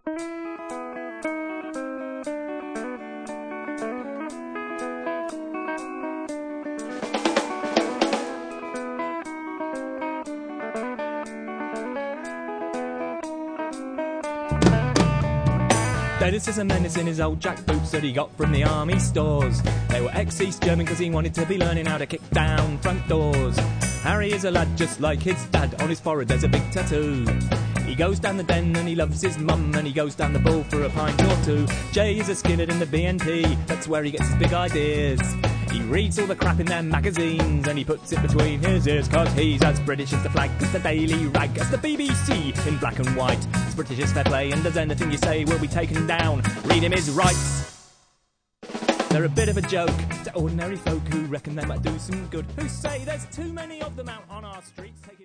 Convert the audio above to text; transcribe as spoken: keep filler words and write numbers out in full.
Dennis is a menace in his old jack boots that he got from the army stores. They were ex-East German because he wanted to be learning how to kick down front doors. Harry is a lad just like his dad, on his forehead there's a big tattoo. He goes down the den and he loves his mum, and he goes down the bull for a pint or two. Jay is a skinhead in the B N P, that's where he gets his big ideas. He reads all the crap in their magazines and he puts it between his ears, cause he's as British as the flag, as the Daily Rag, as the B B C in black and white. As British as fair play, and does anything you say will be taken down. Read him his rights. They're a bit of a joke to ordinary folk who reckon they might do some good, who say there's too many of them out on our streets taking